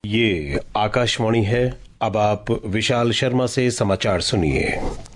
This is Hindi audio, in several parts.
ये आकाशवाणी है। अब आप विशाल शर्मा से समाचार सुनिए।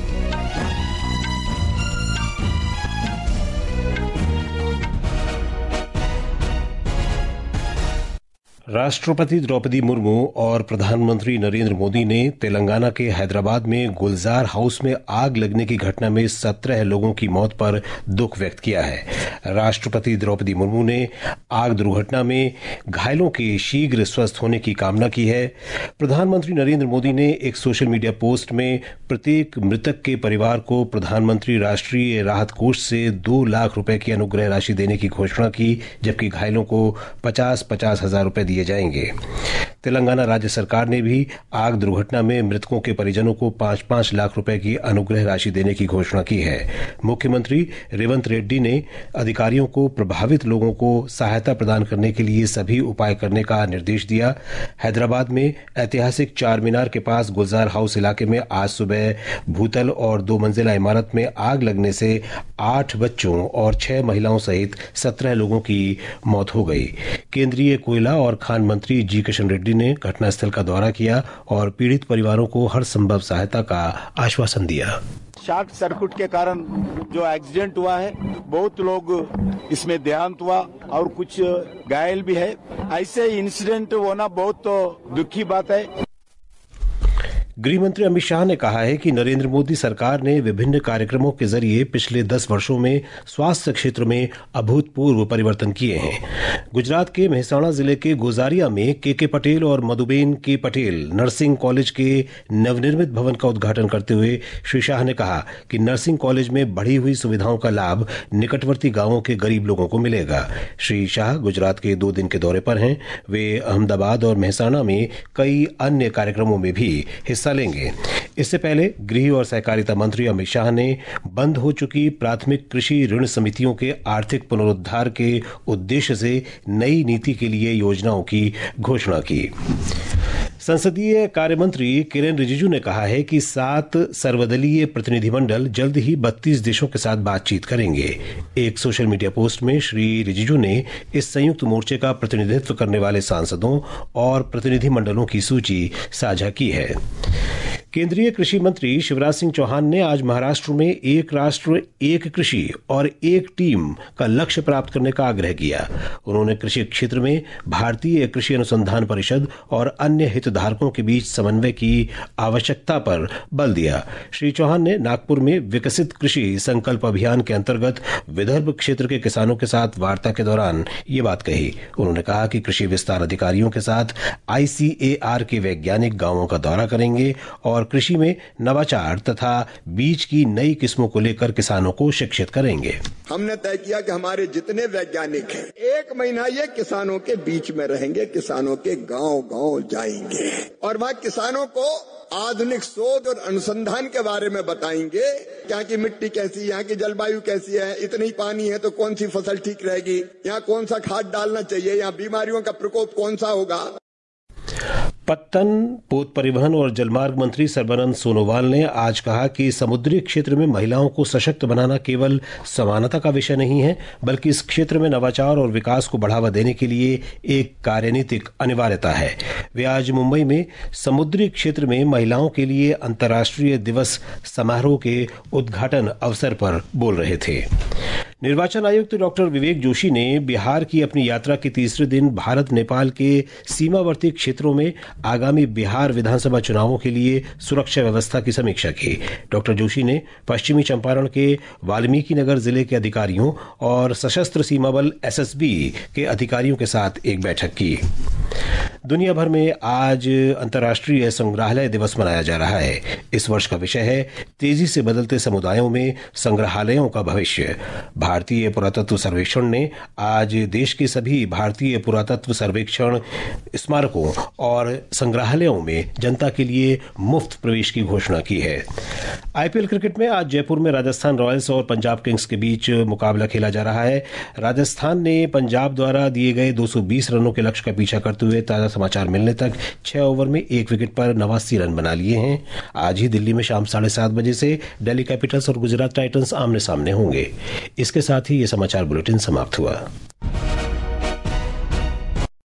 राष्ट्रपति द्रौपदी मुर्मू और प्रधानमंत्री नरेंद्र मोदी ने तेलंगाना के हैदराबाद में गुलजार हाउस में आग लगने की घटना में 17 लोगों की मौत पर दुख व्यक्त किया है। राष्ट्रपति द्रौपदी मुर्मू ने आग दुर्घटना में घायलों के शीघ्र स्वस्थ होने की कामना की है। प्रधानमंत्री नरेंद्र मोदी ने एक सोशल मीडिया पोस्ट में प्रत्येक मृतक के परिवार को प्रधानमंत्री राष्ट्रीय राहत कोष से 2 लाख रुपए की अनुग्रह राशि देने की घोषणा की, जबकि घायलों को 50-50 हजार रुपए दिए जाएंगे। तेलंगाना राज्य सरकार ने भी आग दुर्घटना में मृतकों के परिजनों को 5-5 लाख रुपए की अनुग्रह राशि देने की घोषणा की है। मुख्यमंत्री रेवंत रेड्डी ने अधिकारियों को प्रभावित लोगों को सहायता प्रदान करने के लिए सभी उपाय करने का निर्देश दिया। हैदराबाद में ऐतिहासिक चार मीनार के पास गुलजार हाउस इलाके में आज सुबह भूतल और 2 मंजिला इमारत में आग लगने से 8 बच्चों और 6 महिलाओं सहित 17 लोगों की मौत हो गई। केंद्रीय कोयला और खान मंत्री जी किशन रेड्डी ने घटनास्थल का दौरा किया और पीड़ित परिवारों को हर संभव सहायता का आश्वासन दिया। शॉर्ट सर्किट के कारण जो एक्सीडेंट हुआ है, बहुत लोग इसमें देहांत हुआ और कुछ घायल भी है। ऐसे इंसिडेंट होना बहुत दुखी बात है। गृह मंत्री अमित शाह ने कहा है कि नरेंद्र मोदी सरकार ने विभिन्न कार्यक्रमों के जरिए पिछले 10 वर्षों में स्वास्थ्य क्षेत्र में अभूतपूर्व परिवर्तन किए हैं। गुजरात के मेहसाणा जिले के गोजारिया में के पटेल और मधुबेन के पटेल नर्सिंग कॉलेज के नवनिर्मित भवन का उद्घाटन करते हुए श्री शाह ने कहा कि नर्सिंग कॉलेज में बढ़ी हुई सुविधाओं का लाभ निकटवर्ती गांवों के गरीब लोगों को मिलेगा। श्री शाह गुजरात के 2 दिन के दौरे पर हैं। वे अहमदाबाद और मेहसाणा में कई अन्य कार्यक्रमों में भी हिस्सा लेंगे। इससे पहले गृह और सहकारिता मंत्री अमित शाह ने बंद हो चुकी प्राथमिक कृषि ऋण समितियों के आर्थिक पुनरुद्धार के उद्देश्य से नई नीति के लिए योजनाओं की घोषणा की। संसदीय कार्य मंत्री किरेन रिजिजू ने कहा है कि 7 सर्वदलीय प्रतिनिधिमंडल जल्द ही 32 देशों के साथ बातचीत करेंगे। एक सोशल मीडिया पोस्ट में श्री रिजिजू ने इस संयुक्त मोर्चे का प्रतिनिधित्व करने वाले सांसदों और प्रतिनिधिमंडलों की सूची साझा की है। केंद्रीय कृषि मंत्री शिवराज सिंह चौहान ने आज महाराष्ट्र में एक राष्ट्र एक कृषि और एक टीम का लक्ष्य प्राप्त करने का आग्रह किया। उन्होंने कृषि क्षेत्र में भारतीय कृषि अनुसंधान परिषद और अन्य हितधारकों के बीच समन्वय की आवश्यकता पर बल दिया। श्री चौहान ने नागपुर में विकसित कृषि संकल्प अभियान के अंतर्गत विदर्भ क्षेत्र के किसानों के साथ वार्ता के दौरान ये बात कही। उन्होंने कहा कि कृषि विस्तार अधिकारियों के साथ ICAR के वैज्ञानिक गांवों का दौरा करेंगे और कृषि में नवाचार तथा बीज की नई किस्मों को लेकर किसानों को शिक्षित करेंगे। हमने तय किया कि हमारे जितने वैज्ञानिक हैं 1 महीना ये किसानों के बीच में रहेंगे, किसानों के गांव-गांव जाएंगे और वहां किसानों को आधुनिक शोध और अनुसंधान के बारे में बताएंगे। यहाँ की मिट्टी कैसी है, यहाँ की जलवायु कैसी है, इतनी पानी है तो कौन सी फसल ठीक रहेगी, यहाँ कौन सा खाद डालना चाहिए, यहाँ बीमारियों का प्रकोप कौन सा होगा। पत्तन, पोत परिवहन और जलमार्ग मंत्री सर्बानंद सोनोवाल ने आज कहा कि समुद्री क्षेत्र में महिलाओं को सशक्त बनाना केवल समानता का विषय नहीं है, बल्कि इस क्षेत्र में नवाचार और विकास को बढ़ावा देने के लिए एक कार्यनीतिक अनिवार्यता है। वे आज मुंबई में समुद्री क्षेत्र में महिलाओं के लिए अंतर्राष्ट्रीय दिवस समारोह के उद्घाटन अवसर पर बोल रहे थे। निर्वाचन आयुक्त डॉक्टर विवेक जोशी ने बिहार की अपनी यात्रा के तीसरे दिन भारत नेपाल के सीमावर्ती क्षेत्रों में आगामी बिहार विधानसभा चुनावों के लिए सुरक्षा व्यवस्था की समीक्षा की। डॉक्टर जोशी ने पश्चिमी चंपारण के वाल्मीकि नगर जिले के अधिकारियों और सशस्त्र सीमा बल SSB के अधिकारियों के साथ एक बैठक की। दुनिया भर में आज अंतर्राष्ट्रीय संग्रहालय दिवस मनाया जा रहा है। इस वर्ष का विषय है तेजी से बदलते समुदायों में संग्रहालयों का भविष्य। भारतीय पुरातत्व सर्वेक्षण ने आज देश के सभी भारतीय पुरातत्व सर्वेक्षण स्मारकों और संग्रहालयों में जनता के लिए मुफ्त प्रवेश की घोषणा की है। IPL क्रिकेट में आज जयपुर में राजस्थान रॉयल्स और पंजाब किंग्स के बीच मुकाबला खेला जा रहा है। राजस्थान ने पंजाब द्वारा दिए गए 220 रनों के लक्ष्य का पीछा करते हुए ताजा समाचार मिलने तक 6 ओवर में 1 विकेट पर 89 रन बना लिए हैं। आज ही दिल्ली में शाम 7:30 बजे से दिल्ली कैपिटल्स और गुजरात टाइटंस आमने सामने होंगे। इसके साथ ही ये समाचार बुलेटिन समाप्त हुआ।